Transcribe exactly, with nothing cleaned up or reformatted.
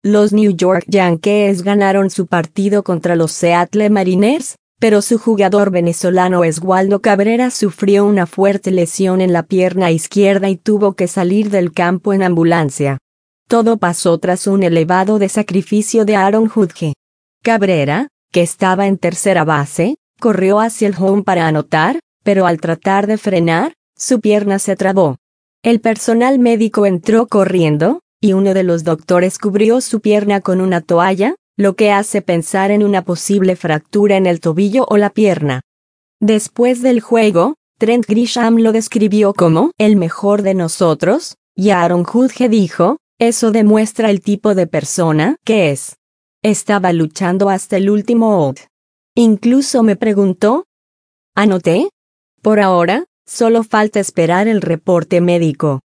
los New York Yankees ganaron su partido contra los Seattle Mariners, pero su jugador venezolano Oswaldo Cabrera sufrió una fuerte lesión en la pierna izquierda y tuvo que salir del campo en ambulancia. Todo pasó tras un elevado de sacrificio de Aaron Judge. Cabrera, que estaba en tercera base, corrió hacia el home para anotar, pero al tratar de frenar, su pierna se trabó. El personal médico entró corriendo, y uno de los doctores cubrió su pierna con una toalla, lo que hace pensar en una posible fractura en el tobillo o la pierna. Después del juego, Trent Grisham lo describió como el mejor de nosotros, y Aaron Judge dijo, eso demuestra el tipo de persona que es. Estaba luchando hasta el último out. Incluso me preguntó, ¿anoté? Por ahora, solo falta esperar el reporte médico.